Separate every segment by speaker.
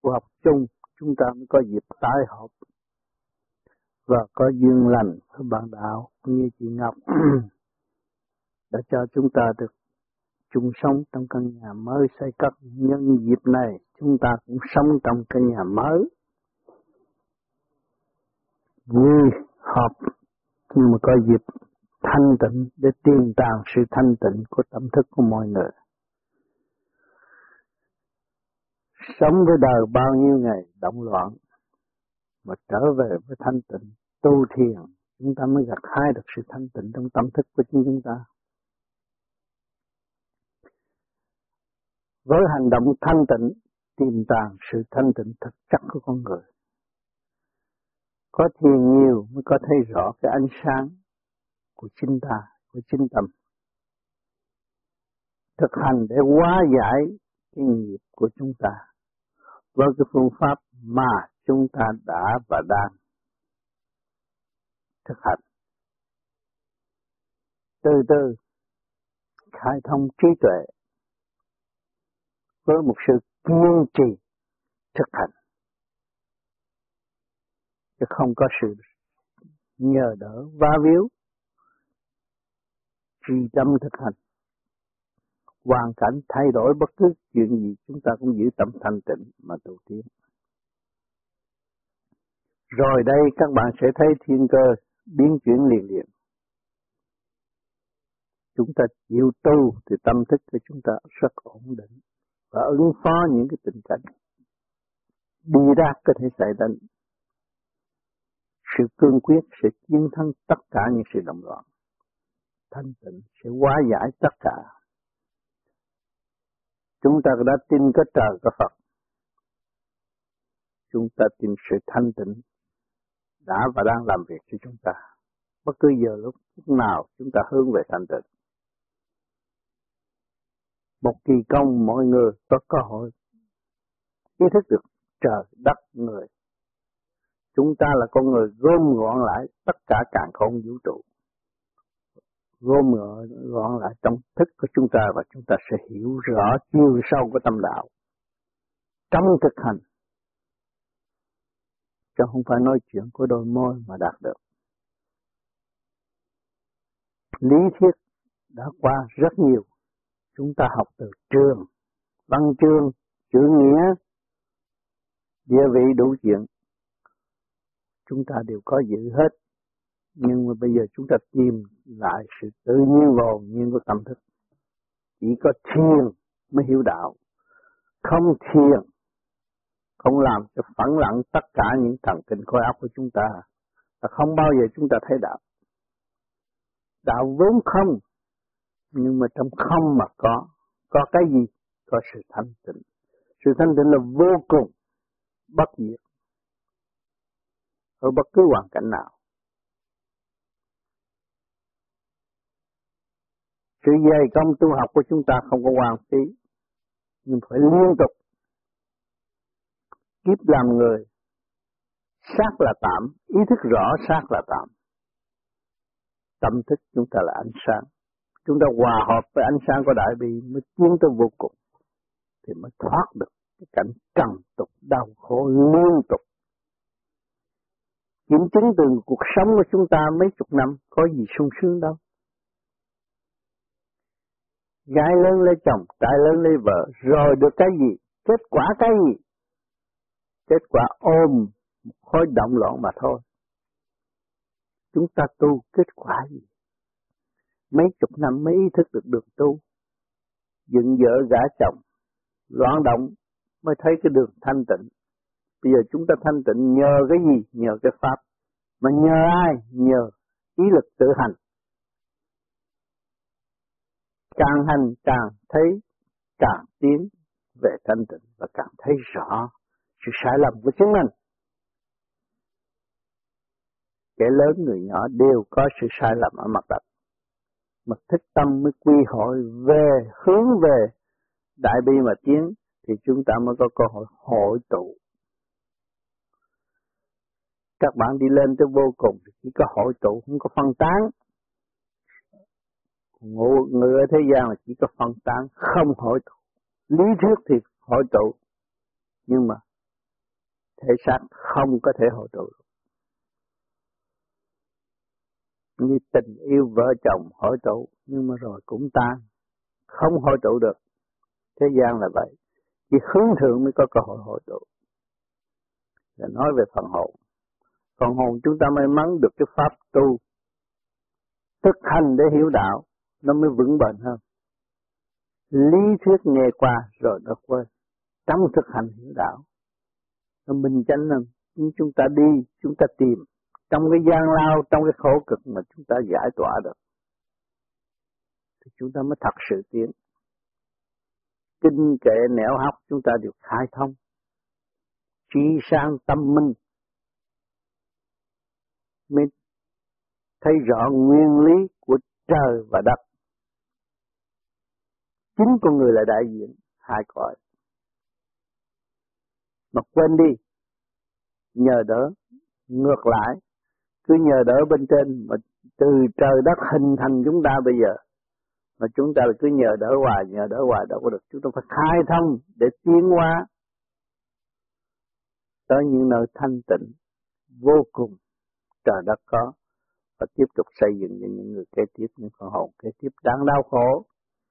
Speaker 1: của học chung, chúng ta mới có dịp tái họp và có duyên lành với bạn đạo như chị Ngọc đã cho chúng ta được chung sống trong căn nhà mới xây cất. Nhân dịp này chúng ta cũng sống trong căn nhà mới, vui họp nhưng mà có dịp thanh tịnh để tìm tàng sự thanh tịnh của tâm thức của mọi người. Sống với đời bao nhiêu ngày động loạn mà trở về với thanh tịnh, tu thiền, chúng ta mới gặt hái được sự thanh tịnh trong tâm thức của chính chúng ta. Với hành động thanh tịnh, tìm tàng sự thanh tịnh thực chất của con người. Có thiền nhiều mới có thấy rõ cái ánh sáng của chính ta, của chính tâm. Thực hành để hóa giải cái nghiệp của chúng ta với cái phương pháp mà chúng ta đã và đang thực hành. Từ từ khai thông trí tuệ với một sự kiên trì thực hành, chứ không có sự nhờ đỡ va víu, trì tâm thực hành. Hoàn cảnh thay đổi bất cứ chuyện gì chúng ta cũng giữ tâm thanh tịnh mà tu tiến. Rồi đây các bạn sẽ thấy thiên cơ biến chuyển liền liền. Chúng ta chịu tu thì tâm thức của chúng ta rất ổn định và ứng phó những cái tình cảnh bi đát có thể xảy đến. Sự cương quyết sẽ chiến thắng tất cả những sự động loạn. Thanh tịnh sẽ hóa giải tất cả. Chúng ta đã tin có trời có Phật. Chúng ta tìm sự thanh tịnh đã và đang làm việc cho chúng ta. Bất cứ giờ lúc nào chúng ta hướng về thanh tịnh. Một kỳ công mọi người có cơ hội ý thức được trời đất người. Chúng ta là con người gom gọn lại tất cả càn khôn vũ trụ. Gom gọn lại trong thức của chúng ta và chúng ta sẽ hiểu rõ chiều sâu của tâm đạo trong thực hành, chứ không phải nói chuyện của đôi môi mà đạt được. Lý thuyết đã qua rất nhiều, chúng ta học từ trường, văn chương, chữ nghĩa, địa vị đủ chuyện, chúng ta đều có giữ hết. Nhưng mà bây giờ chúng ta tìm lại sự tự nhiên và hồn nhiên của tâm thức. Chỉ có thiền mới hiểu đạo. Không thiền, không làm cho phẳng lặng tất cả những thần kinh khối óc của chúng ta, và không bao giờ chúng ta thấy đạo. Đạo vốn không, nhưng mà trong không mà có cái gì? Có sự thanh tịnh. Sự thanh tịnh là vô cùng, bất diệt, ở bất cứ hoàn cảnh nào. Sự dày công tu học của chúng ta không có hoang phí, nhưng phải liên tục. Kiếp làm người, xác là tạm, ý thức rõ xác là tạm. Tâm thức chúng ta là ánh sáng. Chúng ta hòa hợp với ánh sáng của Đại Bi mới tiến tới vô cùng, thì mới thoát được cái cảnh trần tục đau khổ liên tục. Kiểm chứng từ cuộc sống của chúng ta mấy chục năm có gì sung sướng đâu. Gái lớn lấy chồng, trai lớn lấy vợ, rồi được cái gì? Kết quả cái gì? Kết quả ôm một khối động loạn mà thôi. Chúng ta tu kết quả gì? Mấy chục năm mới ý thức được đường tu. Dựng vợ gả chồng, loạn động mới thấy cái đường thanh tịnh. Bây giờ chúng ta thanh tịnh nhờ cái gì? Nhờ cái Pháp. Mà nhờ ai? Nhờ ý lực tự hành. Càng hành càng thấy, càng tiến về thanh tịnh và càng thấy rõ sự sai lầm của chính mình. Kẻ lớn người nhỏ đều có sự sai lầm ở mặt đất. Mà thức tâm mới quy hội về, hướng về Đại Bi mà tiến, thì chúng ta mới có cơ hội hội tụ. Các bạn đi lên tới vô cùng thì chỉ có hội tụ, không có phân tán. Người ở thế gian là chỉ có phân tán, không hội tụ. Lý thuyết thì hội tụ, nhưng mà thể xác không có thể hỗ trợ được. Như tình yêu vợ chồng hỗ trợ nhưng mà rồi cũng tan, không hỗ trợ được. Thế gian là vậy, chỉ hướng thượng mới có cơ hội hỗ trợ. Là nói về phần hồn. Phần hồn chúng ta may mắn được cái pháp tu, thực hành để hiểu đạo, nó mới vững bền hơn. Lý thuyết nghe qua rồi nó quên. Trong thực hành hiểu đạo, nó minh chánh hơn. Chúng ta đi, chúng ta tìm. Trong cái gian lao, trong cái khổ cực mà chúng ta giải tỏa được, thì chúng ta mới thật sự tiến. Kinh kệ nẻo học chúng ta đều khai thông. Trí sáng tâm minh, mới thấy rõ nguyên lý của trời và đất. Chính con người là đại diện hai cõi. Mà quên đi, nhờ đỡ, ngược lại, cứ nhờ đỡ bên trên mà từ trời đất hình thành chúng ta bây giờ. Mà chúng ta cứ nhờ đỡ hoài đâu có được. Chúng ta phải khai thông để tiến hóa tới những nơi thanh tịnh vô cùng trời đất có, và tiếp tục xây dựng cho những người kế tiếp, những phần hồn kế tiếp đang đau khổ.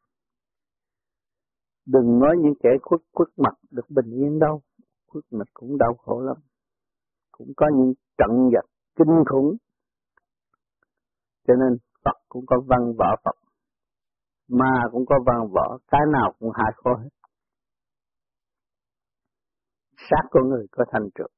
Speaker 1: Đừng nói những kẻ khuất mặt được bình yên đâu, khuất mặt cũng đau khổ lắm, cũng có những trận giặc kinh khủng. Cho nên Phật cũng có văn võ Phật, ma cũng có văn võ, cái nào cũng hại khổ hết. Sát con người có thanh trượt.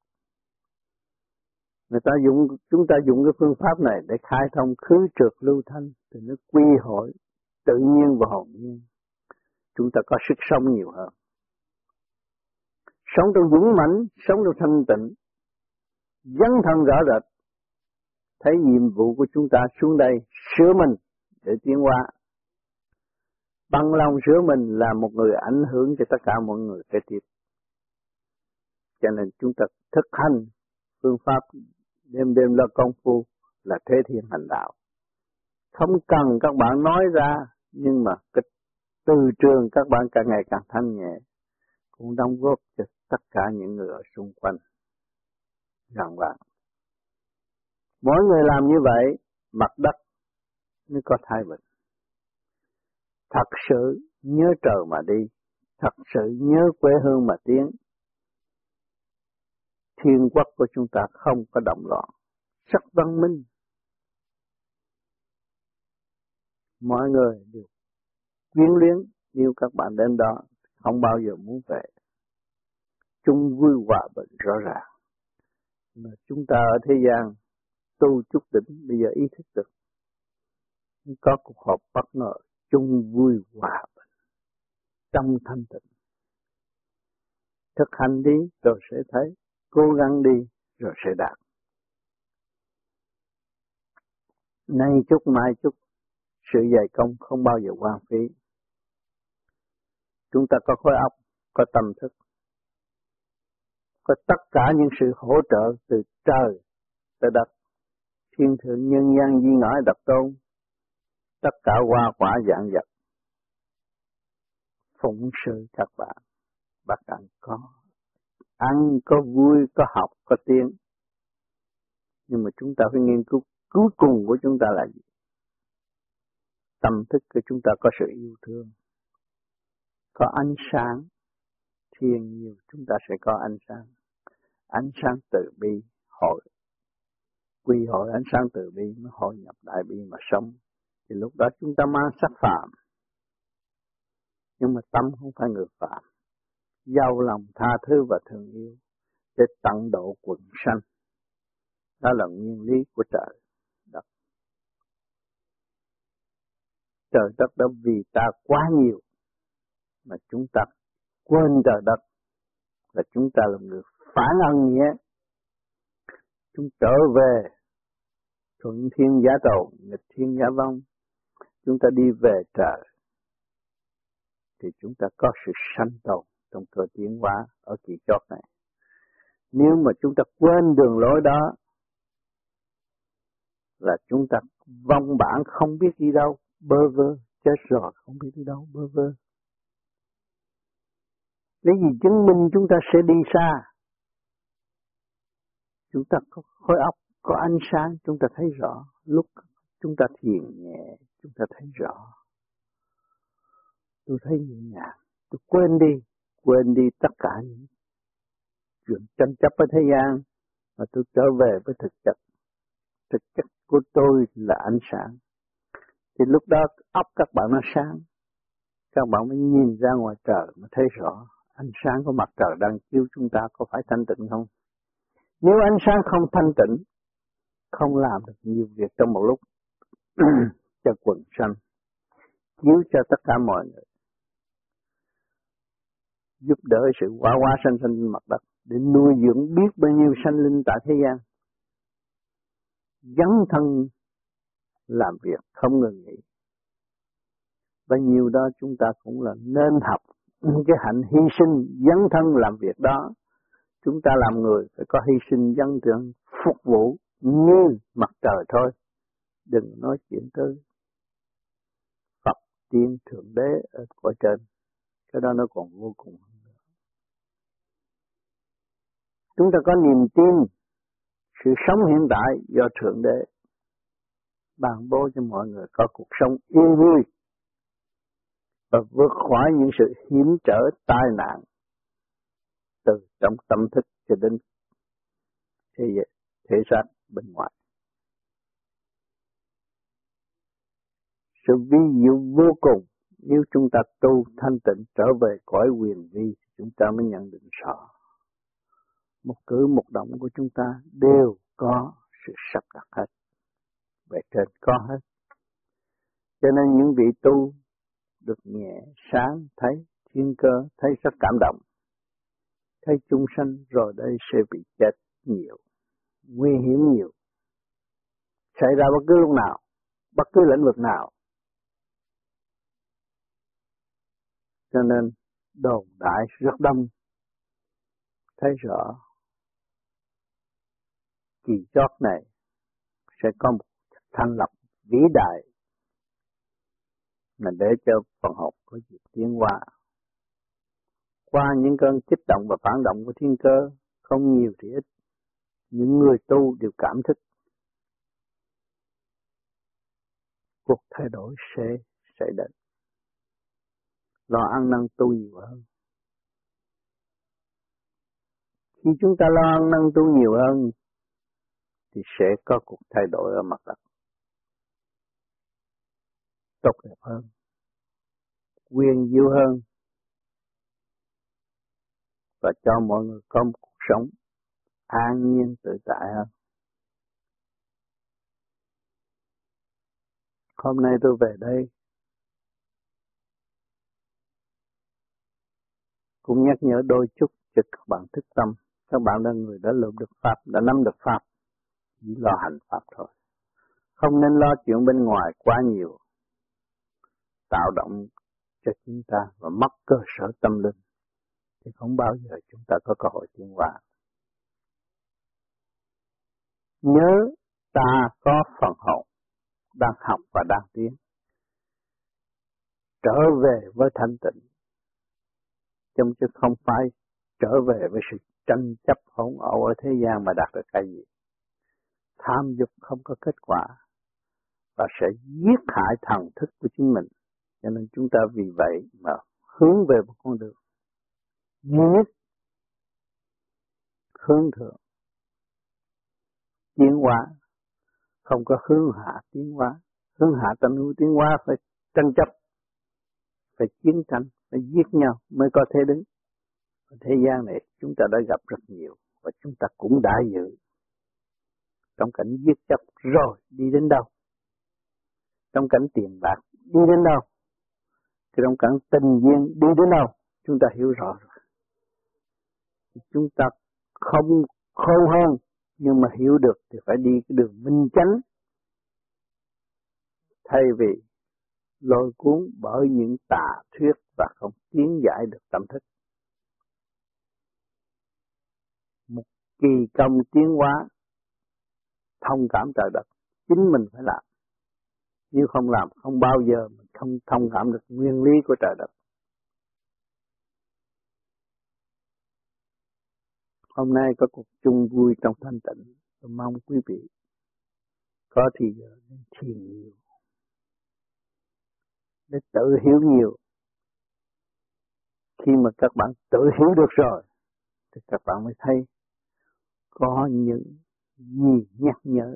Speaker 1: Chúng ta dùng cái phương pháp này để khai thông khứ trượt lưu thanh, thì nó quy hội tự nhiên và hồn nhiên. Chúng ta có sức sống nhiều hơn. Sống trong dũng mãnh, sống trong thanh tịnh, dấn thân rõ rệt, thấy nhiệm vụ của chúng ta xuống đây sửa mình để tiến hóa. Bằng lòng sửa mình là một người ảnh hưởng cho tất cả mọi người kế tiếp. Cho nên chúng ta thực hành phương pháp đêm đêm lo công phu là thế thiên hành đạo. Không cần các bạn nói ra, nhưng mà cái từ trường các bạn càng ngày càng thanh nhẹ, cũng đóng góp cho tất cả những người ở xung quanh rằng bạn. Mỗi người làm như vậy, mặt đất mới có thái bình. Thật sự nhớ trời mà đi, thật sự nhớ quê hương mà tiến. Thiên quốc của chúng ta không có động loạn, rất văn minh. Mọi người đều quyến luyến yêu các bạn đến đó, không bao giờ muốn về. Chung vui hòa bình rõ ràng. Mà chúng ta ở thế gian tu chút đỉnh, bây giờ ý thức được. Có cuộc họp bất ngờ, chung vui hòa bình, trong thanh tịnh. Thực hành đi rồi sẽ thấy, cố gắng đi rồi sẽ đạt. Nay chút mai chút, sự dày công không bao giờ hoang phí. Chúng ta có khối óc, có tâm thức, có tất cả những sự hỗ trợ từ trời tới đất, thiên thượng nhân gian di ngõi độc tôn, tất cả hoa quả dạng vật phụng sự các bạn. Bác ăn có vui, có học, có tiếng. Nhưng mà chúng ta phải nghiên cứu cuối cùng của chúng ta là gì? Tâm thức của chúng ta có sự yêu thương, có ánh sáng, thiên nhiều chúng ta sẽ có ánh sáng từ bi, quy hội ánh sáng từ bi mới hội nhập đại bi mà sống. Thì lúc đó chúng ta mang sắc phạm, nhưng mà tâm không phải người phạm, giàu lòng tha thứ và thương yêu để tận độ quần sanh. Đó là nguyên lý của trời đất. Trời đất đã vì ta quá nhiều mà chúng ta quên trời đất, và chúng ta là người phản ân nghĩa. Chúng trở về thuận thiên giả tồn, nghịch thiên giả vong. Chúng ta đi về trời thì chúng ta có sự sanh tồn trong cơ tiến hóa ở kỳ chót này. Nếu mà chúng ta quên đường lối đó là chúng ta vong bản không biết đi đâu, bơ vơ, chết rồi không biết đi đâu, bơ vơ. Lấy gì chứng minh chúng ta sẽ đi xa? Chúng ta có khối óc, có ánh sáng, chúng ta thấy rõ. Lúc chúng ta thiền nhẹ, chúng ta thấy rõ. Tôi thấy nhẹ nhàng, tôi quên đi tất cả những chuyện tranh chấp ở thế gian, mà tôi trở về với thực chất. Thực chất của tôi là ánh sáng. Thì lúc đó óc các bạn nó sáng, các bạn mới nhìn ra ngoài trời mà thấy rõ ánh sáng của mặt trời đang chiếu chúng ta có phải thanh tịnh không? Nếu ánh sáng không thanh tịnh, không làm được nhiều việc trong một lúc cho quần sanh, chiếu cho tất cả mọi người, giúp đỡ sự hóa hóa sanh sanh trên mặt đất để nuôi dưỡng biết bao nhiêu sanh linh tại thế gian, dấn thân làm việc không ngừng nghỉ. Bao nhiêu đó chúng ta cũng là nên học cái hạnh hy sinh dấn thân làm việc đó. Chúng ta làm người phải có hy sinh dấn thân phục vụ như mặt trời thôi. Đừng nói chuyện tới Phật tiên thượng đế ở cõi trên, cái đó nó còn vô cùng. Chúng ta có niềm tin sự sống hiện tại do thượng đế ban bố cho mọi người có cuộc sống yên vui và vượt khỏi những sự hiểm trở tai nạn từ trong tâm thức cho đến thể xác bên ngoài. Sự vi diệu vô cùng. Nếu chúng ta tu thanh tịnh trở về cõi quyền vi, chúng ta mới nhận định rõ. Một cử một động của chúng ta đều có sự sắp đặt hết. Về trên có hết. Cho nên những vị tu được nhẹ, sáng, thấy thiên cơ, thấy rất cảm động. Thấy chúng sanh rồi đây sẽ bị chết nhiều, nguy hiểm nhiều. Xảy ra bất cứ lúc nào, bất cứ lĩnh vực nào. Cho nên đồn đại rất đông. Thấy rõ kỳ chót này sẽ có một thanh lập vĩ đại là để cho phần hồn có dịp tiến hóa. Qua những cơn kích động và phản động của thiên cơ, không nhiều thì ít, những người tu đều cảm thức cuộc thay đổi sẽ xảy đến. Lo ăn năn tu nhiều hơn. Khi chúng ta lo ăn năn tu nhiều hơn thì sẽ có cuộc thay đổi ở mặt đất tốt đẹp hơn, quyền diệu hơn, và cho mọi người có một cuộc sống an nhiên tự tại hơn. Hôm nay tôi về đây cũng nhắc nhở đôi chút cho các bạn thức tâm. Các bạn là người đã lượm được Pháp, đã nắm được Pháp, chỉ lo hành Pháp thôi. Không nên lo chuyện bên ngoài quá nhiều, tạo động cho chúng ta và mất cơ sở tâm linh, thì không bao giờ chúng ta có cơ hội tiến hóa. Nhớ ta có phần hồn đang học và đang tiến, trở về với thanh tịnh, chứ không phải trở về với sự tranh chấp hỗn ẩu ở thế gian mà đạt được cái gì. Tham dục không có kết quả và sẽ giết hại thần thức của chính mình. Cho nên chúng ta vì vậy mà hướng về một con đường duy nhất, hướng thượng, tiến hóa, không có hướng hạ tiến hóa. Hướng hạ tâm hữu tiến hóa phải tranh chấp, phải chiến tranh, phải giết nhau mới có thể đứng. Ở thế gian này chúng ta đã gặp rất nhiều và chúng ta cũng đã dự trong cảnh giết chấp rồi đi đến đâu, trong cảnh tiền bạc đi đến đâu, trong cảnh tình duyên đi đến đâu, chúng ta hiểu rõ rồi. Chúng ta không khôn hơn nhưng mà hiểu được thì phải đi cái đường minh chánh, thay vì lôi cuốn bởi những tà thuyết và không tiến giải được tâm thức. Một kỳ công tiến hóa thông cảm trời đất, chính mình phải làm. Nếu không làm, không bao giờ mình không thông cảm được nguyên lý của trời đất. Hôm nay có cuộc chung vui trong thanh tịnh. Tôi mong quý vị có thì giờ nên thiền nhiều, để tự hiểu nhiều. Khi mà các bạn tự hiểu được rồi, thì các bạn mới thấy có những gì nhắc nhở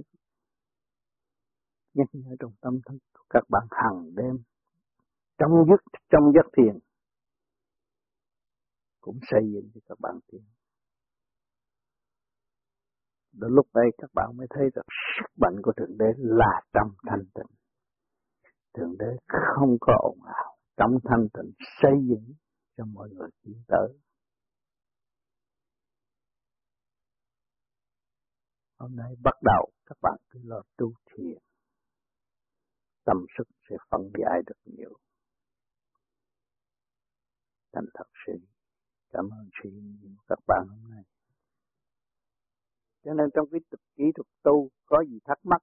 Speaker 1: trong tâm thức của các bạn hàng đêm trong giấc thiền cũng xây dựng cho các bạn thiền. Đến lúc đây các bạn mới thấy được sức mạnh của Thượng Đế là trong thanh tịnh. Thượng Đế không có ồn ào, trong thanh tịnh xây dựng cho mọi người tiến tới. Hôm nay bắt đầu các bạn cứ lo tu thiền, tâm sức sẽ phân giải được nhiều. Thành thật sự cảm ơn sự nhiều các bạn hôm nay. Cho nên trong cái kỹ thuật tu có gì thắc mắc,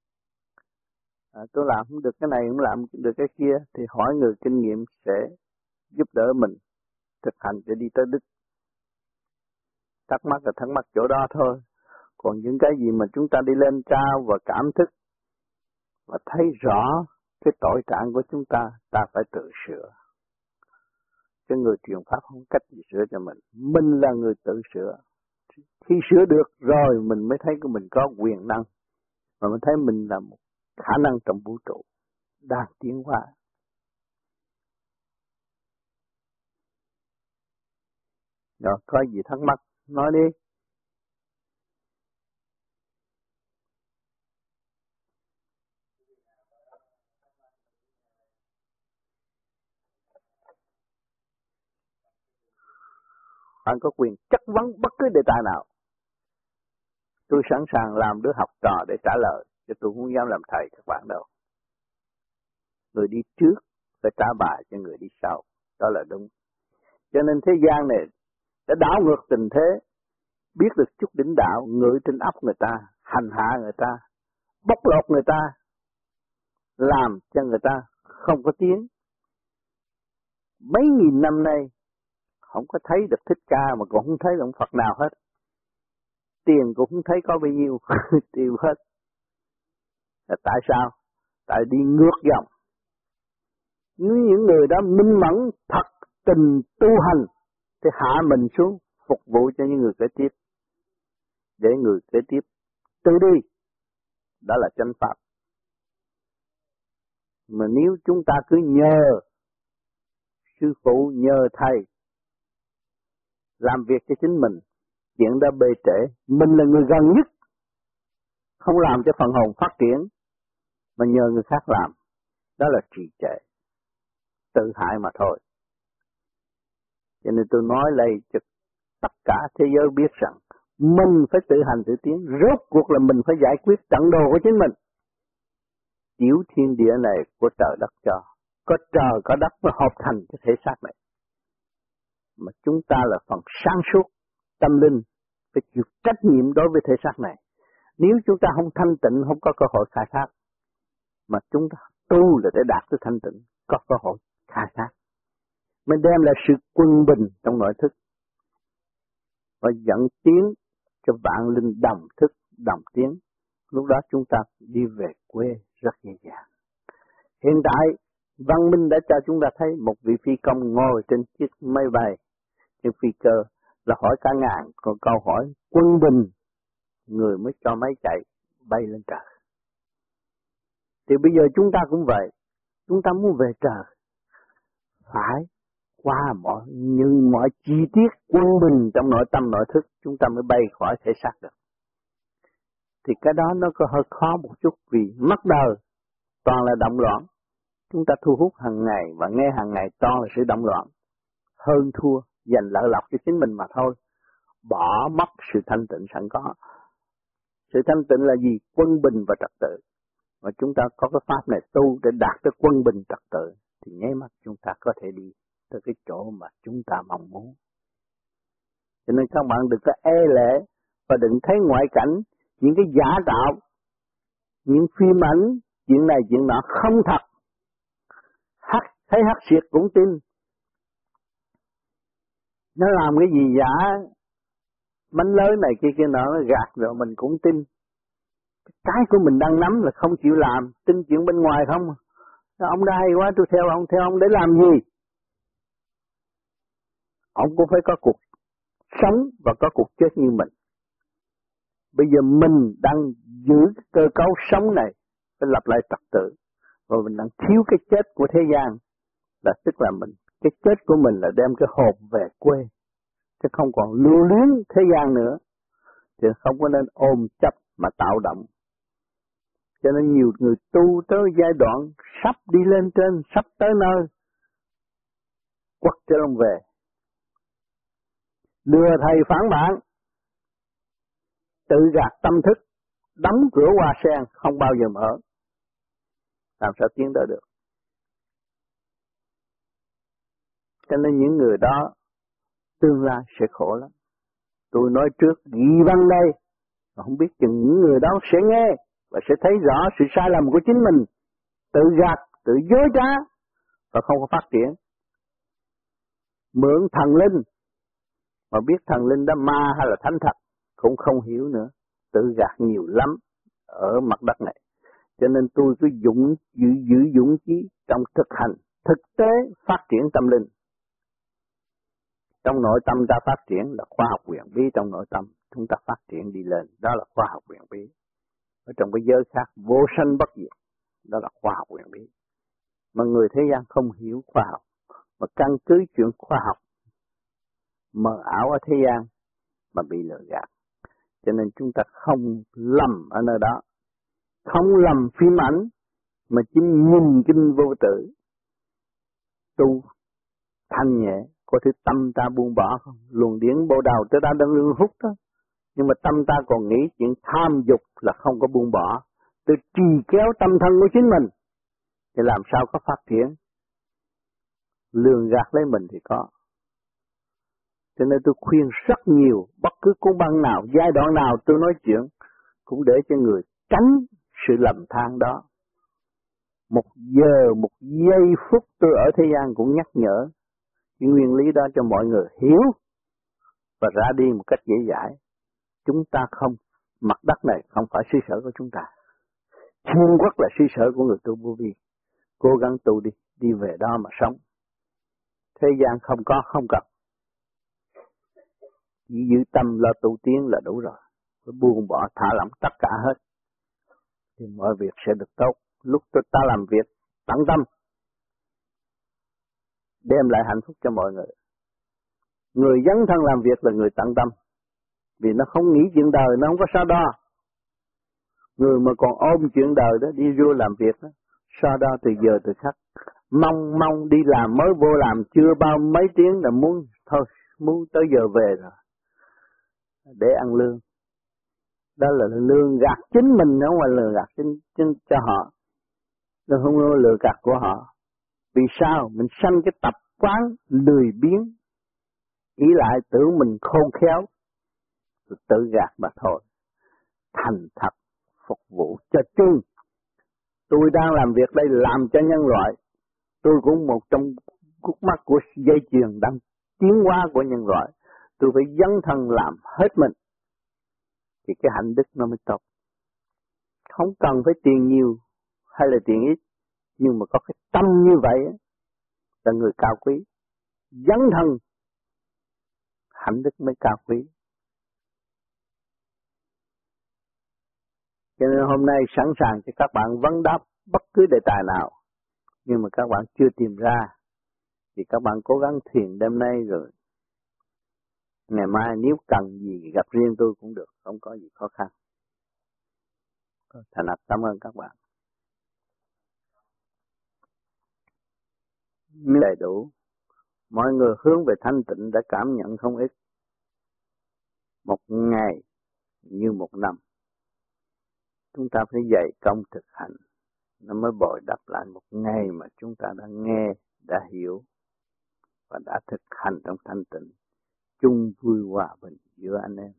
Speaker 1: tôi làm không được cái này, không làm được cái kia, thì hỏi người kinh nghiệm sẽ giúp đỡ mình thực hành để đi tới đích. Thắc mắc là thắc mắc chỗ đó thôi. Còn những cái gì mà chúng ta đi lên cao và cảm thức và thấy rõ cái tội trạng của chúng ta phải tự sửa. Cái người truyền pháp không cách gì sửa cho mình là người tự sửa. Khi sửa được rồi mình mới thấy mình có quyền năng, mà mình thấy mình là một khả năng trong vũ trụ đang tiến hóa. Rồi có gì thắc mắc nói đi. Bạn có quyền chất vấn bất cứ đề tài nào. Tôi sẵn sàng làm đứa học trò để trả lời, chứ tôi không dám làm thầy các bạn đâu. Người đi trước phải trả bài cho người đi sau, đó là đúng. Cho nên thế gian này đã đảo ngược tình thế, biết được chút đỉnh đạo, ngự trên óc người ta, hành hạ người ta, bóc lột người ta, làm cho người ta không có tiếng. Mấy nghìn năm nay không có thấy được Thích Ca mà cũng không thấy được Phật nào hết. Tiền cũng không thấy có bao nhiêu, tiêu hết. Là tại sao? Tại đi ngược dòng. Những người đó minh mẫn thật tình tu hành thì hạ mình xuống phục vụ cho những người kế tiếp, để người kế tiếp tự đi. Đó là chánh pháp. Mà nếu chúng ta cứ nhờ sư phụ, nhờ thầy làm việc cho chính mình, chuyện đã bề trễ, mình là người gần nhất, không làm cho phần hồn phát triển, mà nhờ người khác làm, đó là trì trệ, tự hại mà thôi. Cho nên tôi nói đây cho tất cả thế giới biết rằng mình phải tự hành tự tiến, rốt cuộc là mình phải giải quyết trận đồ của chính mình. Chiếu thiên địa này của trời đất cho, có trời có đất mới hợp thành cái thể xác này. Mà chúng ta là phần sáng suốt, tâm linh, phải chịu trách nhiệm đối với thể xác này. Nếu chúng ta không thanh tịnh, không có cơ hội khai thác. Mà chúng ta tu là để đạt tới thanh tịnh, có cơ hội khai thác. Mới đem lại sự quân bình trong nội thức, và dẫn tiến cho vạn linh đồng thức, đồng tiến. Lúc đó chúng ta đi về quê rất dễ dàng. Hiện tại, văn minh đã cho chúng ta thấy một vị phi công ngồi trên chiếc máy bay, trên phi cơ, là hỏi cả ngàn, còn câu hỏi quân bình, người mới cho máy chạy, bay lên trời. Thì bây giờ chúng ta cũng vậy, chúng ta muốn về trời, phải qua mọi chi tiết quân bình trong nội tâm nội thức, chúng ta mới bay khỏi thể xác được. Thì cái đó nó có hơi khó một chút, vì mất đời toàn là động loạn. Chúng ta thu hút hàng ngày và nghe hàng ngày toàn là sự động loạn. Hơn thua, giành lợi lộc cho chính mình mà thôi. Bỏ mất sự thanh tịnh sẵn có. Sự thanh tịnh là gì? Quân bình và trật tự. Mà chúng ta có cái pháp này tu để đạt tới quân bình trật tự, thì nháy mắt chúng ta có thể đi tới cái chỗ mà chúng ta mong muốn. Cho nên các bạn đừng có e lệ và đừng thấy ngoại cảnh, những cái giả tạo, những phim ảnh, chuyện này chuyện nọ không thật. Thấy hắc xịt cũng tin. Nó làm cái gì giả mánh lới này kia nọ nó gạt rồi mình cũng tin. Cái của mình đang nắm là không chịu làm, tin chuyện bên ngoài không. Ông đã hay quá, tôi theo ông để làm gì? Ông cũng phải có cuộc sống và có cuộc chết như mình. Bây giờ mình đang giữ cái cơ cấu sống này, phải lập lại trật tự. Và mình đang thiếu cái chết của thế gian, là tức là mình, cái chết của mình là đem cái hồn về quê, chứ không còn lưu luyến thế gian nữa. Thì không có nên ôm chấp mà tạo động. Cho nên nhiều người tu tới giai đoạn sắp đi lên trên, sắp tới nơi, quất trở lòng về. Lừa thầy phản bạn, tự gạt tâm thức, đóng cửa hoa sen không bao giờ mở. Làm sao tiến tới được? Cho nên những người đó tương lai sẽ khổ lắm. Tôi nói trước ghi văn đây, không biết chừng những người đó sẽ nghe và sẽ thấy rõ sự sai lầm của chính mình, tự gạt, tự dối trá và không có phát triển. Mượn thần linh mà biết thần linh đó ma hay là thánh thật cũng không hiểu nữa, tự gạt nhiều lắm ở mặt đất này. Cho nên tôi cứ giữ dũng chí trong thực hành, thực tế phát triển tâm linh. Trong nội tâm ta phát triển là khoa học huyền bí, trong nội tâm chúng ta phát triển đi lên, đó là khoa học huyền bí. Ở trong cái giới khác vô sanh bất diệt, đó là khoa học huyền bí. Mà người thế gian không hiểu khoa học, mà căn cứ chuyện khoa học mờ ảo ở thế gian mà bị lừa gạt. Cho nên chúng ta không lầm ở nơi đó, không lầm phim ảnh, mà chỉ nhìn kinh vô tử. Tu thanh nhẹ, có thể tâm ta buông bỏ không? Luồng điển bộ đầu tới ta đang lương hút đó. Nhưng mà tâm ta còn nghĩ chuyện tham dục là không có buông bỏ. Tôi trì kéo tâm thân của chính mình, thì làm sao có phát triển? Lường gạt lấy mình thì có. Cho nên tôi khuyên rất nhiều, bất cứ cuốn băng nào, giai đoạn nào tôi nói chuyện, cũng để cho người tránh sự lầm than đó. Một giờ, một giây phút tôi ở thế gian cũng nhắc nhở cái nguyên lý đó cho mọi người hiểu và ra đi một cách dễ dãi. Chúng ta không, mặt đất này không phải xứ sở của chúng ta. Thiên quốc là xứ sở của người tu vô vi. Cố gắng tu đi về đó mà sống. Thế gian không có, không cần. Chỉ giữ tâm lo tu tiến là đủ rồi. Phải buông bỏ, thả lỏng tất cả hết, thì mọi việc sẽ được tốt. Lúc ta làm việc tận tâm, đem lại hạnh phúc cho mọi người. Người dấn thân làm việc là người tận tâm, vì nó không nghĩ chuyện đời, nó không có so đo. Người mà còn ôm chuyện đời đó, đi vô làm việc đó, so đo từ giờ từ khắc. Mong đi làm, mới vô làm chưa bao mấy tiếng là muốn tới giờ về rồi, để ăn lương. Đó là lương gạt chính mình, không phải lừa gạt chính cho họ. Nó không có lừa gạt của họ. Vì sao? Mình sanh cái tập quán lười biếng, nghĩ lại tưởng mình khôn khéo, rồi tự gạt mà thôi. Thành thật phục vụ cho chung. Tôi đang làm việc đây làm cho nhân loại. Tôi cũng một trong khúc mắc của dây chuyền đang tiến hóa của nhân loại. Tôi phải dấn thân làm hết mình, thì cái hạnh đức nó mới tốt. Không cần phải tiền nhiều hay là tiền ít, nhưng mà có cái tâm như vậy là người cao quý. Dấn thân, hạnh đức mới cao quý. Cho nên hôm nay sẵn sàng cho các bạn vấn đáp bất cứ đề tài nào, nhưng mà các bạn chưa tìm ra, thì các bạn cố gắng thiền đêm nay rồi. Ngày mai nếu cần gì gặp riêng tôi cũng được, không có gì khó khăn. Thành thật cảm ơn các bạn. Nếu đầy đủ, mọi người hướng về thanh tịnh đã cảm nhận không ít. Một ngày như một năm. Chúng ta phải dày công thực hành, nó mới bồi đắp lại một ngày mà chúng ta đã nghe, đã hiểu và đã thực hành trong thanh tịnh, chung vui hòa bình giữa anh em.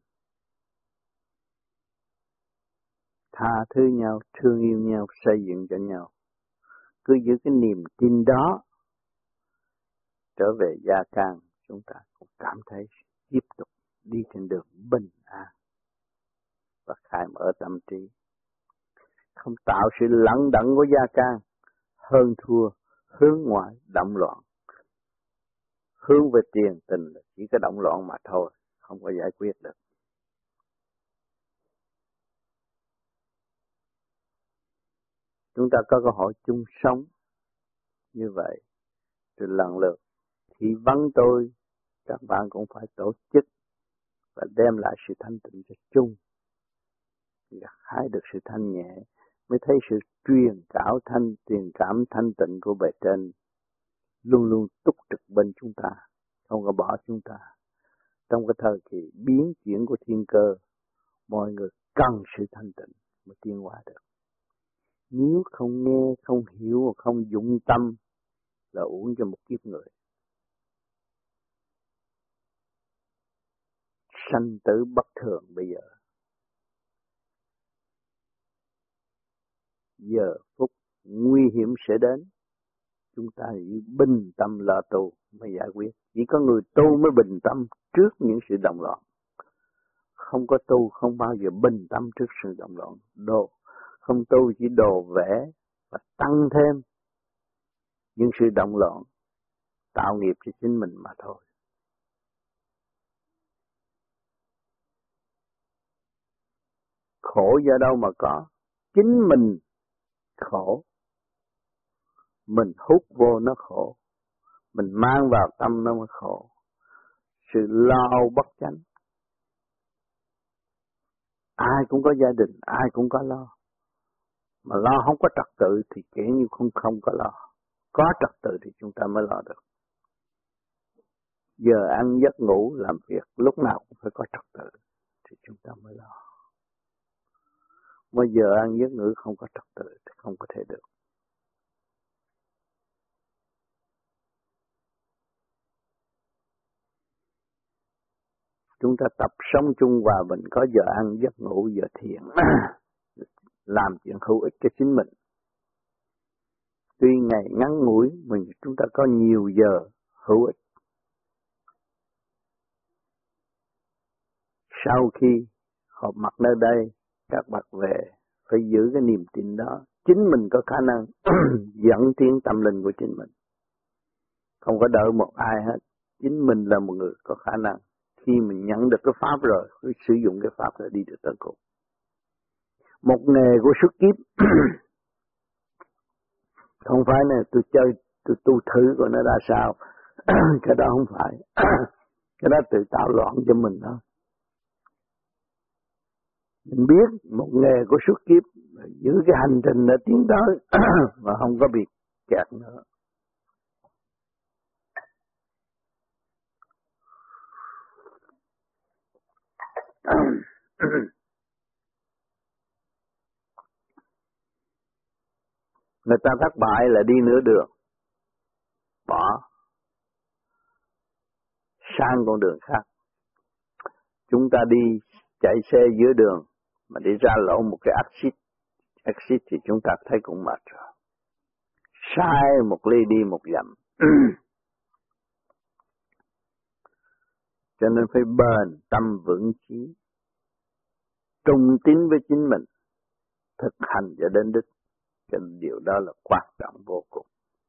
Speaker 1: Tha thứ nhau, thương yêu nhau, xây dựng cho nhau. Cứ giữ cái niềm tin đó, trở về gia can, chúng ta cũng cảm thấy tiếp tục đi trên đường bình an và khai mở tâm trí, không tạo sự lận đận của gia can, hơn thua, hướng ngoại, động loạn. Hướng về tiền tình là chỉ có động loạn mà thôi, không có giải quyết được. Chúng ta có cơ hội chung sống như vậy, rồi lần lượt khi vắng tôi, các bạn cũng phải tổ chức và đem lại sự thanh tịnh cho chung, gặt hái được sự thanh nhẹ, mới thấy sự truyền cảm thanh tịnh của bề trên luôn luôn túc trực bên chúng ta, không có bỏ chúng ta. Trong cái thời kỳ biến chuyển của thiên cơ, mọi người cần sự thanh tịnh mới tiến hóa được. Nếu không nghe, không hiểu, không dụng tâm là uổng cho một kiếp người. Sanh tử bất thường bây giờ. Giờ phút nguy hiểm sẽ đến. Chúng ta chỉ bình tâm lo tu mới giải quyết. Chỉ có người tu mới bình tâm trước những sự động loạn. Không có tu không bao giờ bình tâm trước sự động loạn. Không tu chỉ đồ vẽ và tăng thêm những sự động loạn, tạo nghiệp cho chính mình mà thôi. Khổ do đâu mà có? Chính mình khổ. Mình hút vô nó khổ. Mình mang vào tâm nó mới khổ. Sự lo âu bất chánh. Ai cũng có gia đình, ai cũng có lo. Mà lo không có trật tự thì kể như không có lo. Có trật tự thì chúng ta mới lo được. Giờ ăn giấc ngủ làm việc lúc nào cũng phải có trật tự thì chúng ta mới lo. Mà giờ ăn giấc ngủ không có trật tự thì không có thể được. Chúng ta tập sống chung hòa bình, có giờ ăn giấc ngủ, giờ thiền, làm chuyện hữu ích cho chính mình. Tuy ngày ngắn ngủi, chúng ta có nhiều giờ hữu ích. Sau khi họp mặt nơi đây, các bạn về phải giữ cái niềm tin đó. Chính mình có khả năng dẫn tiến tâm linh của chính mình. Không có đợi một ai hết. Chính mình là một người có khả năng. Khi mình nhận được cái pháp rồi, phải sử dụng cái pháp để đi được tới cùng. Một nghề của xuất kiếp. Không phải là tôi chơi, tôi tu thử của nó ra sao. Cái đó không phải. Cái đó tự tạo loạn cho mình đó. Mình biết một nghề của xuất kiếp, giữ cái hành trình để tiến tới mà không có bị kẹt nữa. Người ta thất bại là đi nửa đường, bỏ sang con đường khác. Chúng ta đi chạy xe giữa đường mà đi ra lỗ một cái exit thì chúng ta thấy cũng mệt rồi. Sai một ly đi một dặm. Cho nên phải bền tâm vững chí, trung tín với chính mình, thực hành cho đến đích. Cái điều đó là quan trọng vô cùng.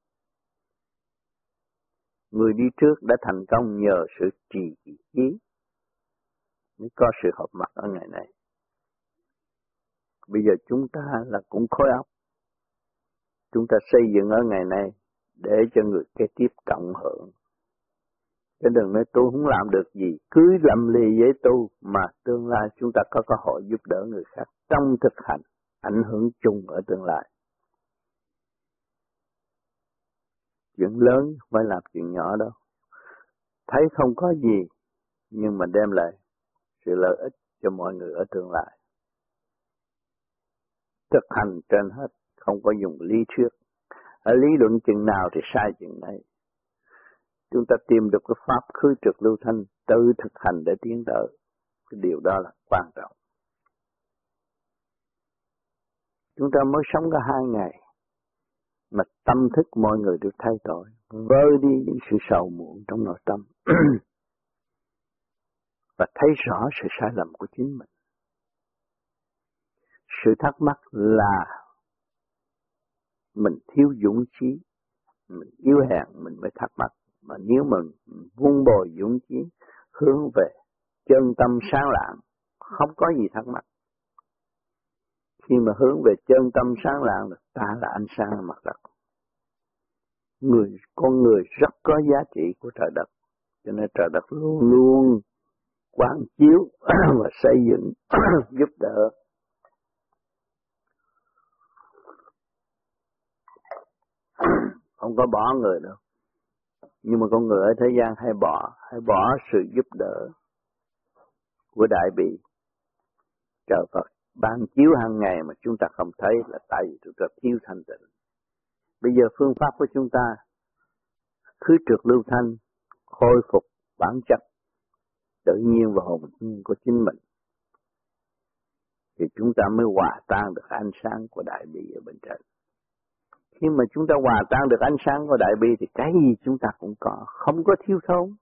Speaker 1: Người đi trước đã thành công nhờ sự trì ý mới có sự hợp mặt ở ngày này. Bây giờ chúng ta là cũng khối óc. Chúng ta xây dựng ở ngày này để cho người kế tiếp cộng hưởng. Chứ đừng nói tôi không làm được gì, cứ lầm lì với tôi mà tương lai chúng ta có cơ hội giúp đỡ người khác trong thực hành, ảnh hưởng chung ở tương lai. Chuyện lớn không phải làm chuyện nhỏ đâu. Thấy không có gì, nhưng mà đem lại sự lợi ích cho mọi người ở tương lai. Thực hành trên hết, không có dùng lý thuyết. Ở lý luận chừng nào thì sai chừng này. Chúng ta tìm được cái pháp khứ trực lưu thanh, tự thực hành để tiến tới. Cái điều đó là quan trọng. Chúng ta mới sống có 2 ngày, mà tâm thức mọi người được thay đổi, vơi đi những sự sầu muộn trong nội tâm. và thấy rõ sự sai lầm của chính mình. Sự thắc mắc là mình thiếu dũng khí, mình yếu hèn mình mới thắc mắc. Mà nếu mình vun bồi dũng khí hướng về chân tâm sáng lạng, không có gì thắc mắc. Khi mà hướng về chân tâm sáng lạng là ta là ánh sáng ở mặt đất. Con người rất có giá trị của trời đất, cho nên trời đất luôn luôn quán chiếu và xây dựng giúp đỡ. Không có bỏ người đâu. Nhưng mà con người ở thế gian hay bỏ sự giúp đỡ của đại bi. Trời Phật ban chiếu hàng ngày mà chúng ta không thấy là tại vì chúng ta thiếu thanh tịnh. Bây giờ phương pháp của chúng ta khứ trượt lưu thanh, khôi phục bản chất tự nhiên và hồn nhiên của chính mình, thì chúng ta mới hòa tan được ánh sáng của đại bi ở bên trên. Khi mà chúng ta hòa tan được ánh sáng của đại bi thì cái gì chúng ta cũng có, không có thiếu thốn.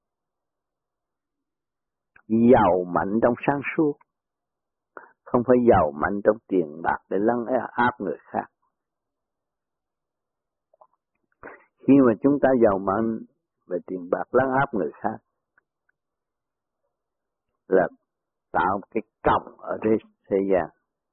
Speaker 1: Giàu mạnh trong sáng suốt, không phải giàu mạnh trong tiền bạc để lấn áp người khác. Khi mà chúng ta giàu mạnh về tiền bạc lấn áp người khác là tạo cái còng ở trên thế gian.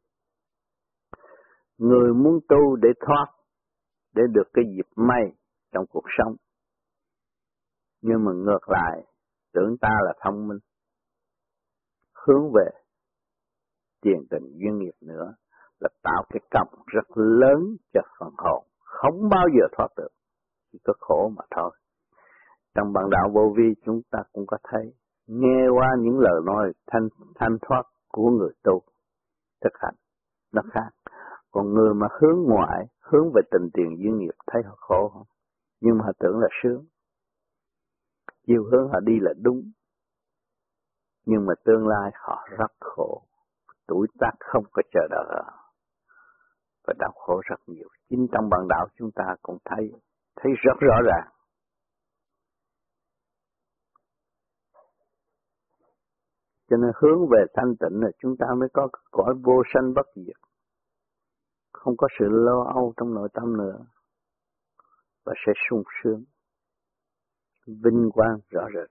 Speaker 1: Người muốn tu để thoát, để được cái dịp may trong cuộc sống, nhưng mà ngược lại tưởng ta là thông minh, hướng về tiền tình duyên nghiệp nữa, là tạo cái còng rất lớn cho phần hồn, không bao giờ thoát được, chỉ có khổ mà thôi. Trong bản đạo vô vi chúng ta cũng có thấy, nghe qua những lời nói thanh thoát của người tu thực hành nó khác. Còn người mà hướng ngoại, hướng về tình tiền duyên nghiệp thấy họ khổ không? Nhưng mà họ tưởng là sướng. Chiều hướng họ đi là đúng, nhưng mà tương lai họ rất khổ. Tuổi tác không có chờ đợi họ, và đau khổ rất nhiều. Chính trong bản đạo chúng ta cũng thấy rất rõ ràng. Cho nên hướng về thanh tịnh là chúng ta mới có cõi vô sanh bất diệt, không có sự lo âu trong nội tâm nữa, và sẽ sung sướng, vinh quang rõ rệt.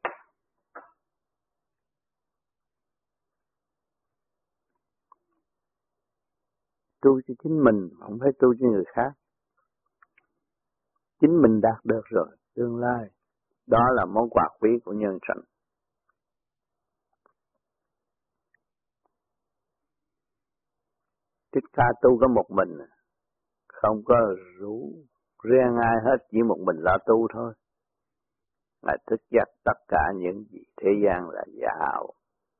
Speaker 1: Tu cho chính mình, không phải tu cho người khác. Chính mình đạt được rồi, tương lai đó là món quà quý của nhân sinh. Thích Ca tu có một mình, không có rủ riêng ai hết, chỉ một mình lo tu thôi. Ngài thức giác tất cả những gì thế gian là giả ảo,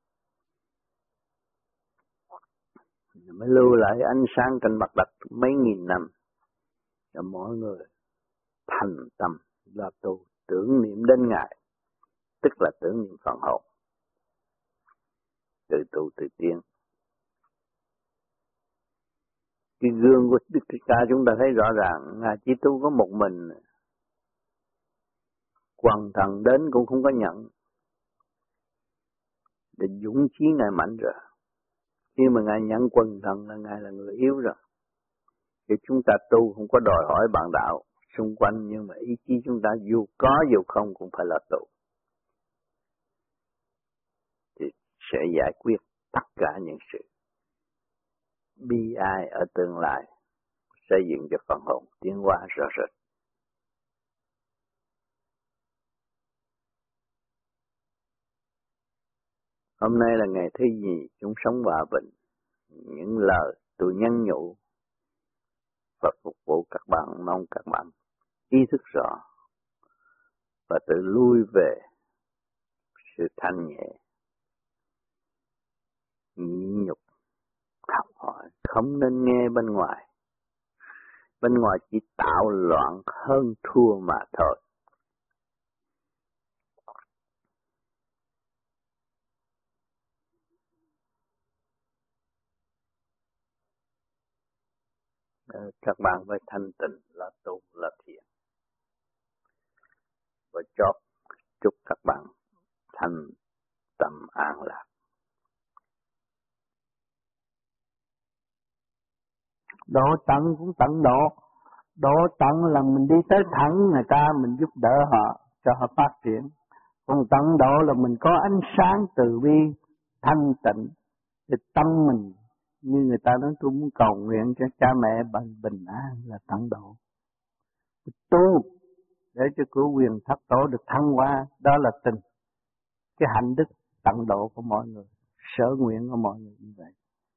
Speaker 1: mới lưu lại ánh sáng trên mặt đất mấy nghìn năm, cho mỗi người thành tâm lo tu, tưởng niệm đến Ngài, tức là tưởng niệm phần hồn, tự tu tự tiến. Cái gương của Đức Thích Ca chúng ta thấy rõ ràng, Ngài chỉ tu có một mình, quần thần đến cũng không có nhận, để dũng chí Ngài mạnh rồi. Khi mà Ngài nhận quần thần là Ngài là người yếu rồi. Thì chúng ta tu không có đòi hỏi bạn đạo xung quanh, nhưng mà ý chí chúng ta dù có dù không cũng phải là tu, thì sẽ giải quyết tất cả những sự bi ai ở tương lai, xây dựng cho phần hồn tiến hóa rõ rệt. Hôm nay là ngày thứ gì chúng sống hòa bình, những lời tôi nhắn nhủ và phục vụ các bạn, mong các bạn ý thức rõ và tự lui về sự thanh nhẹ, nhịn nhục, học hỏi, không nên nghe bên ngoài. Bên ngoài chỉ tạo loạn hơn thua mà thôi. Các bạn phải thanh tịnh là tu là thiện. Và chúc các bạn thành tâm an lạc. Độ tận cũng tận độ. Độ tận là mình đi tới thẳng người ta, mình giúp đỡ họ cho họ phát triển. Còn tận độ là mình có ánh sáng từ bi thanh tịnh, thì tâm mình như người ta nói, tôi muốn cầu nguyện cho cha mẹ bình an là tận độ. Tu để cho cứu quyền thất tổ được thăng hoa, đó là tình, cái hạnh đức tận độ của mọi người, sở nguyện của mọi người như vậy.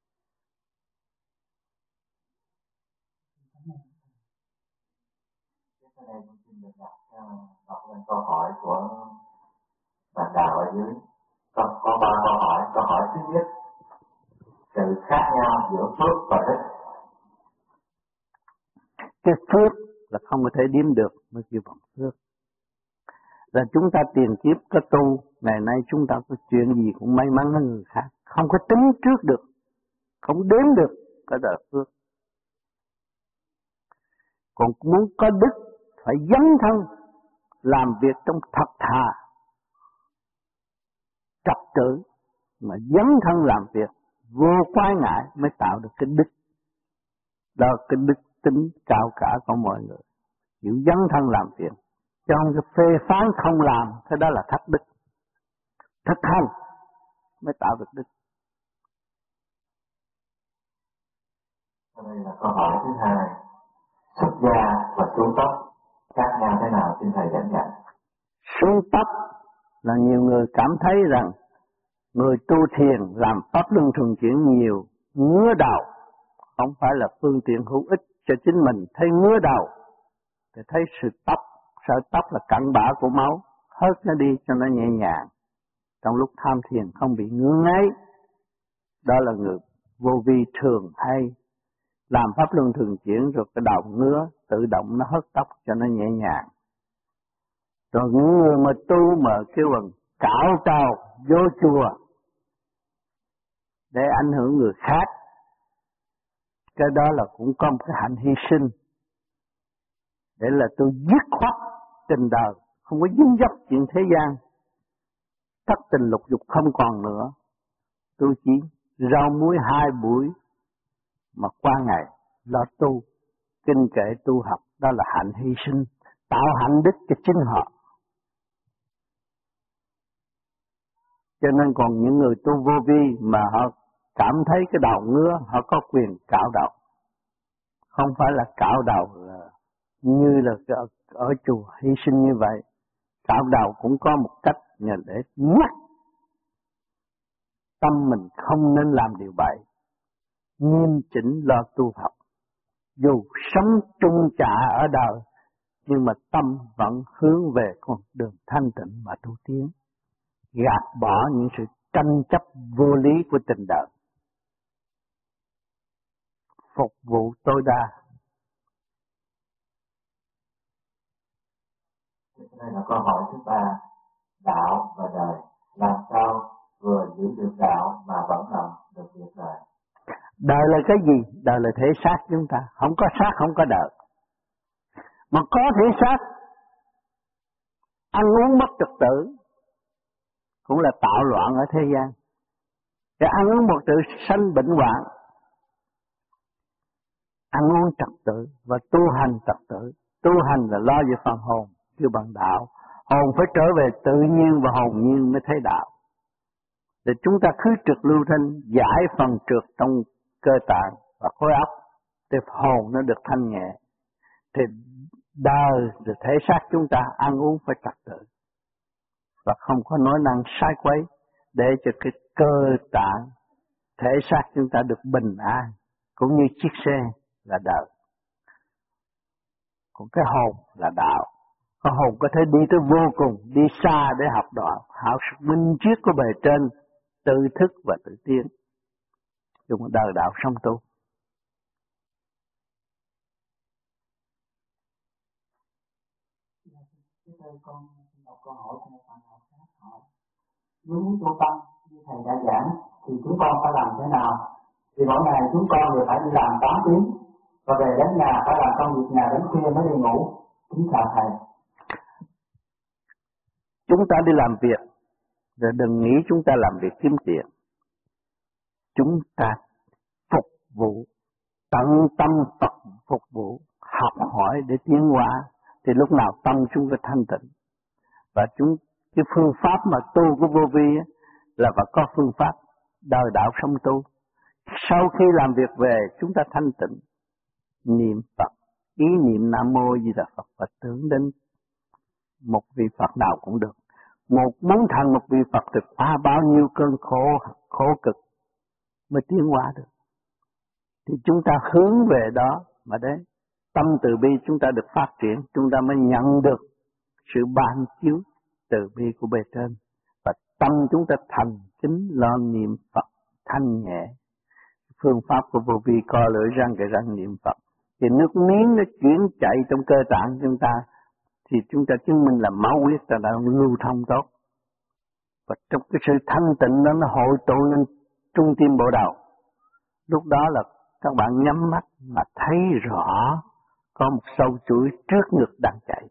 Speaker 2: Ở đây tôi xin được đọc lên câu hỏi của bạn Đào ở dưới. Có 3 câu hỏi. Câu hỏi thứ nhất, sự khác nhau giữa phước và đức.
Speaker 1: Cái phước là không có thể đếm được mới kêu bằng phước. Là chúng ta tiền kiếp có tu, ngày nay chúng ta có chuyện gì cũng may mắn hơn người khác, không có tính trước được, không đếm được, cái đó là phước. Còn muốn có đức phải dấn thân làm việc trong thật thà trật tự, mà dấn thân làm việc vô quái ngại mới tạo được cái đức. Đó là cái đức tính cao cả của mọi người, chịu dấn thân làm việc, chứ không có phê phán không làm, cái đó là thất đức. Thực hành mới tạo được đức.
Speaker 2: Đây là câu hỏi thứ hai, xuất gia và xuống tóc khác nhau thế nào, xin thầy dẫn dạy.
Speaker 1: Xuống tóc là nhiều người cảm thấy rằng người tu thiền làm pháp luân thường chuyển nhiều, ngứa đầu, không phải là phương tiện hữu ích cho chính mình. Thấy ngứa đầu thì thấy sự tóc, sợ tóc là cặn bã của máu, hớt nó đi cho nó nhẹ nhàng. Trong lúc tham thiền không bị ngứa ngáy, đó là người vô vi thường hay làm pháp luân thường chuyển, rồi cái đầu ngứa tự động nó hớt tóc cho nó nhẹ nhàng. Rồi những người mà tu mà kêu bằng cạo trào vô chùa để ảnh hưởng người khác, cái đó là cũng có một cái hạnh hy sinh, để là tôi dứt khoát tình đời, không có dính dấp chuyện thế gian, thất tình lục dục không còn nữa. Tôi chỉ rau muối 2 buổi mà qua ngày lo tu, kinh kệ tu học, đó là hạnh hy sinh, tạo hạnh đức cho chính họ. Cho nên còn những người tu vô vi mà họ cảm thấy cái đầu ngứa, họ có quyền cạo đầu. Không phải là cạo đầu là như là ở chùa hy sinh như vậy. Cạo đầu cũng có một cách để nhắc tâm mình không nên làm điều bậy, nghiêm chỉnh lo tu học. Dù sống trung trạ ở đời, nhưng mà tâm vẫn hướng về con đường thanh tịnh mà tu tiến, gạt bỏ những sự tranh chấp vô lý của tình đời, phục vụ tối đa.
Speaker 2: Đây là câu hỏi thứ 3, đạo và đời, làm sao vừa giữ được đạo mà vẫn làm được việc đời.
Speaker 1: Đời là cái gì? Đời là thể xác chúng ta, không có xác không có đời. Mà có thể xác, ăn uống mất trật tự cũng là tạo loạn ở thế gian. Để ăn uống một tự sanh bệnh hoạn, ăn uống trật tự và tu hành trật tự. Tu hành là lo về phần hồn, kêu bằng đạo. Hồn phải trở về tự nhiên và hồn nhiên mới thấy đạo. Để chúng ta khứ trượt lưu thanh, giải phần trượt trong cơ tạng và khối óc, thì hồn nó được thanh nhẹ. Thì đời rồi thể xác chúng ta ăn uống phải trật tự và không có nói năng sai quấy, để cho cái cơ tạng thể xác chúng ta được bình an, cũng như chiếc xe là đời. Còn cái hồn là đạo. Cái hồn có thể đi tới vô cùng, đi xa để học đạo, học sự minh triết của bề trên, tự thức và tự tiến. Dùng đời đạo sống tu.
Speaker 3: Trước đây con đọc câu hỏi của một bạn học khác hỏi, nếu muốn tu tâm như thầy đã giảng thì chúng con phải làm thế nào? Thì mỗi ngày chúng con đều phải đi làm 8 tiếng và về đến nhà phải làm công việc nhà đến khuya mới đi ngủ. Kính chào thầy.
Speaker 1: Chúng ta đi làm việc Rồi đừng nghĩ chúng ta làm việc kiếm tiền. Chúng ta phục vụ, tận tâm phục vụ, học hỏi để tiến hóa, thì lúc nào tâm chúng ta thanh tịnh. Và cái phương pháp mà tu của vô vi là phải có phương pháp đời đạo sống tu. Sau khi làm việc về chúng ta thanh tịnh, niệm Phật, ý niệm Nam Mô Di Đà Phật và tưởng đến một vị Phật nào cũng được. Muốn thành một vị Phật thì qua bao nhiêu cơn khổ cực mới tiến hóa được. Thì chúng ta hướng về đó mà đấy, tâm từ bi chúng ta được phát triển, chúng ta mới nhận được sự ban chiếu từ bi của bề trên. Và tâm chúng ta thành kính lo niệm Phật thanh nhẹ. Phương pháp của vô vi co lưỡi răng cái răng niệm Phật. Thì nước miếng nó chuyển chạy trong cơ tạng chúng ta, thì chúng ta chứng minh là máu huyết ta đã lưu thông tốt. Và trong cái sự thanh tịnh đó nó hội tụ lên trung tim bộ đầu. Lúc đó là các bạn nhắm mắt mà thấy rõ có một sâu chuỗi trước ngực đang chạy.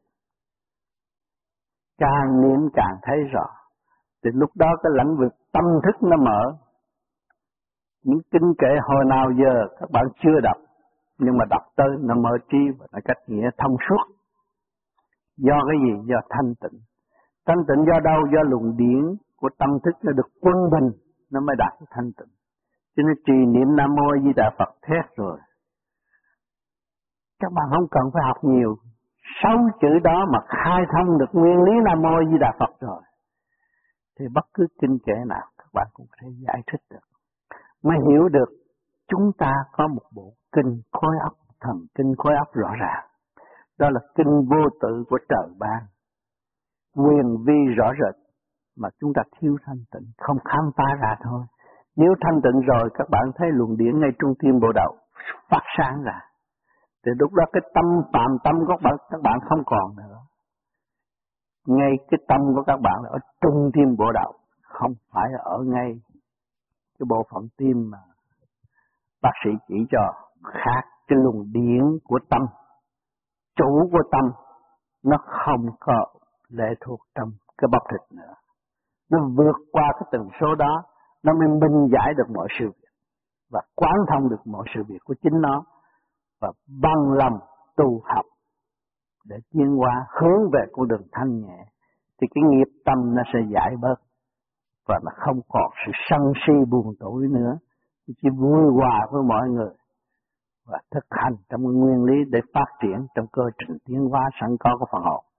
Speaker 1: Càng niệm càng thấy rõ. Thì lúc đó cái lãnh vực tâm thức nó mở. Những kinh kệ hồi nào giờ các bạn chưa đọc, nhưng mà đọc tới nó mở trí và nó cách nghĩa thông suốt. Do cái gì? Do thanh tịnh. Thanh tịnh do đâu? Do luồng điển của tâm thức nó được quân bình, nó mới đạt thanh tịnh. Cho nên trì niệm Nam Mô Di Đà Phật thét rồi. Các bạn không cần phải học nhiều. 6 chữ đó mà khai thông được nguyên lý Nam Mô Di Đà Phật rồi, thì bất cứ kinh kệ nào các bạn cũng có thể giải thích được. Mới hiểu được chúng ta có một bộ kinh khối óc, thần kinh khối óc rõ ràng. Đó là kinh vô tự của trời ban. Quyền vi rõ rệt mà chúng ta thiếu thanh tịnh, không khám phá ra thôi. Nếu thanh tịnh rồi các bạn thấy luồng điển ngay trung tim bộ đầu phát sáng ra. Thì lúc đó cái tâm phạm tâm của các bạn không còn nữa. Ngay cái tâm của các bạn là ở trung tim bộ đầu, không phải ở ngay cái bộ phận tim mà bác sĩ chỉ cho. Khác cái luồng điển của tâm, chủ của tâm, nó không có lệ thuộc trong cái bắp thịt nữa. Nó vượt qua cái tần số đó, nó mới minh giải được mọi sự việc và quán thông được mọi sự việc của chính nó, và bằng lòng tu học để tiến hóa hướng về con đường thanh nhẹ. Thì cái nghiệp tâm nó sẽ giải bớt và nó không còn sự sân si buồn tủi nữa, chỉ vui hòa với mọi người và thực hành trong nguyên lý để phát triển trong cơ trình tiến hóa sẵn có của phần hồn.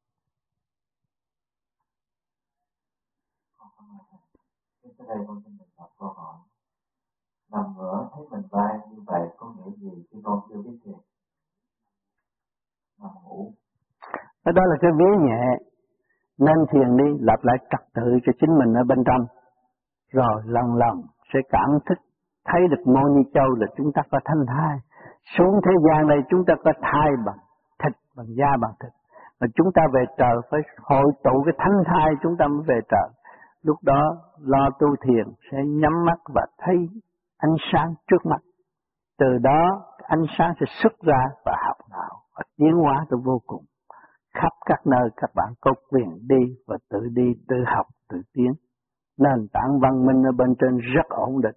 Speaker 2: Trên đây con xin đọc câu hỏi. Nằm ngửa thấy mình vai như vậy có nghĩa gì khi con chưa biết thiền? Nằm ngủ.
Speaker 1: Đó là cái vế nhẹ, nên thiền đi, lặp lại trật tự cho chính mình ở bên trong. Rồi lần lần sẽ cảm thức thấy được Mô Ni Châu là chúng ta có thanh thai. Xuống thế gian này chúng ta có thai bằng thịt, bằng da bằng thịt. Mà chúng ta về trời phải hội tụ cái thanh thai chúng ta mới về trời. Lúc đó lo tu thiền sẽ nhắm mắt và thấy ánh sáng trước mắt. Từ đó ánh sáng sẽ xuất ra và học đạo và tiến hóa tới vô cùng. Khắp các nơi các bạn có quyền đi và tự đi, tự học, tự tiến. Nền tảng văn minh ở bên trên rất ổn định.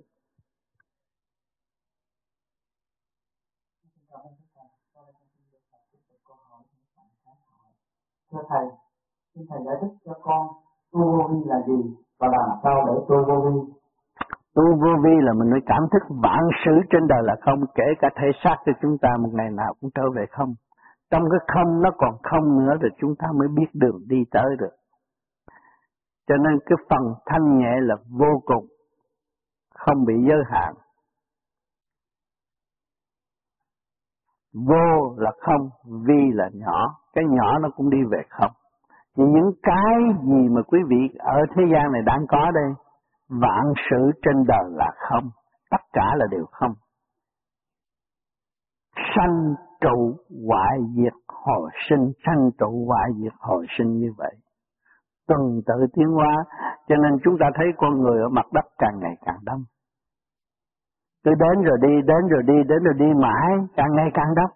Speaker 3: Thưa Thầy, xin Thầy giải thích cho con tu vô vi là gì và làm sao để tu vô vi?
Speaker 1: Tu vô vi là mình phải cảm thức vạn sự trên đời là không, kể cả thể xác của chúng ta một ngày nào cũng trở về không. Trong cái không nó còn không nữa rồi chúng ta mới biết đường đi tới được. Cho nên cái phần thanh nhẹ là vô cùng, không bị giới hạn. Vô là không, vi là nhỏ, cái nhỏ nó cũng đi về không. Nhưng những cái gì mà quý vị ở thế gian này đang có đây, vạn sự trên đời là không, tất cả là đều không. Sanh trụ hoại diệt hồi sinh, sanh trụ hoại diệt hồi sinh như vậy. Tuần tự tiến hóa, cho nên chúng ta thấy con người ở mặt đất càng ngày càng đông. Cứ đến rồi đi, đến rồi đi, đến rồi đi mãi, càng ngày càng đông.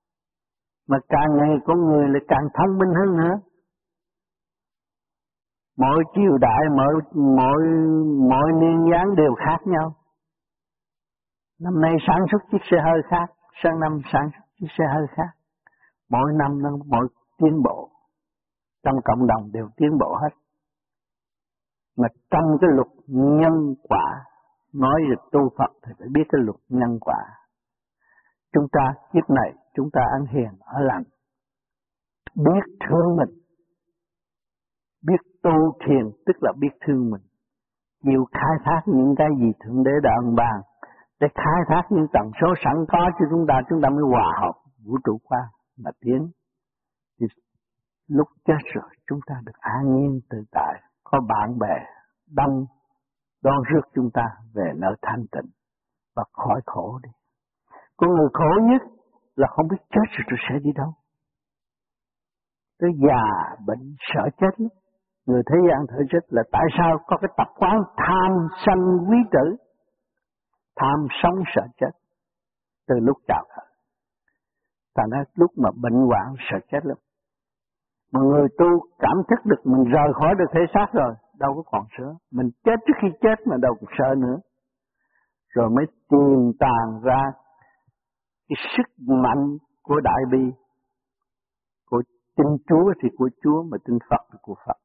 Speaker 1: Mà càng ngày con người lại càng thông minh hơn nữa. Mỗi triều đại, mỗi niên giáng đều khác nhau. Năm nay sản xuất chiếc xe hơi khác, sang năm sản xuất chiếc xe hơi khác. Mỗi năm nó mỗi tiến bộ. Trong cộng đồng đều tiến bộ hết. Mà trong cái luật nhân quả, nói về tu Phật thì phải biết cái luật nhân quả. Chúng ta kiếp này chúng ta ăn hiền ở lành, biết thương mình, biết tu thiền tức là biết thương mình, chịu khai thác những cái gì Thượng Đế đã ân ban để khai thác những tần số sẵn có cho chúng ta mới hòa hợp vũ trụ qua mà tiến. Thì lúc chết rồi chúng ta được an nhiên tự tại, có bạn bè đông đón rước chúng ta về nơi thanh tịnh và khỏi khổ đi. Con người khổ nhất là không biết chết rồi tôi sẽ đi đâu. Tới già bệnh sợ chết lắm. Người thế gian thở chết là tại sao có cái tập quán tham sân quý tử, tham sống sợ chết từ lúc chào đời. Thành ra lúc mà bệnh hoạn sợ chết lắm. Mà người tu cảm thức được mình rời khỏi được thể xác rồi, đâu có còn sợ. Mình chết trước khi chết mà đâu còn sợ nữa. Rồi mới tìm tàng ra cái sức mạnh của Đại Bi. Của tin Chúa thì của Chúa, mà tin Phật thì của Phật.